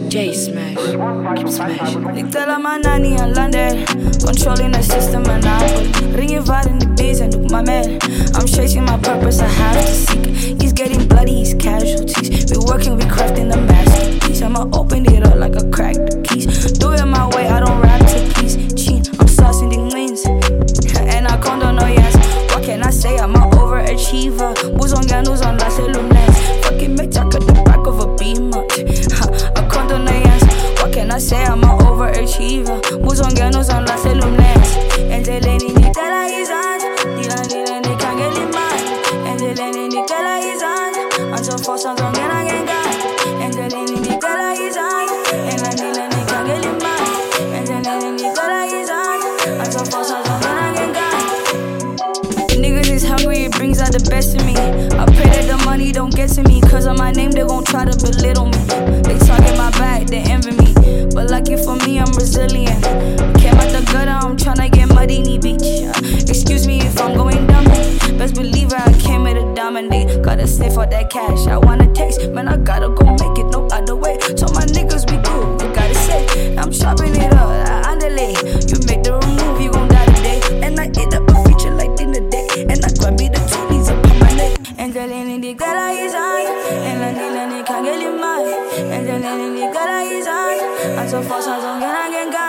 J Smash, keep smashing. Ik tel aan mijn nanny in London, controlling the system monopoly. Ring je vader in de beats en doe my man. I'm chasing my purpose, I have to seek. He's getting bloody, he's casualties. We working, we crafting the masterpiece. I'ma open it up like I cracked the keys. Do it my way, I don't rap to please. Cheat, I'm saucing the wins. And I condone no yes. What can I say? I'm an overachiever. Who's on Ganus on La Cellunes? Fucking bitch, I cut the back of a beamer. I condone no yes. What can I say? I'm an overachiever. Who's on Ganus on La Cellunes? And they letting me tell her he's on. Dila, they can't get in mind. And they letting me tell her he's on. Until for some song, and I get gone. And they letting me tell her he's on. And I they can't get in mind. And they letting me tell her he's on. Until for some song, and I get gone. Niggas is hungry, it brings out the best in me. I pray that the money don't get to me. Cause of my name, they gon' try to belittle me. They talking my back, they envy me. But lucky for me, I'm resilient. Came out the gutter, I'm tryna get muddy knee beach. Excuse me if I'm going dumb. Best believe I came here to dominate. Gotta sniff for that cash, I wanna taste. Man, I gotta go make it no other way. So my niggas be good, you gotta say. I'm chopping it up, I underlay. You make the wrong move, you gon' die today. And I eat up a feature like dinner day. And I grab me the two knees up on my neck. And the lady the girl is on. And the lady can't get in my. And the lady girl is on. I'm so far, so I'm gonna get gone.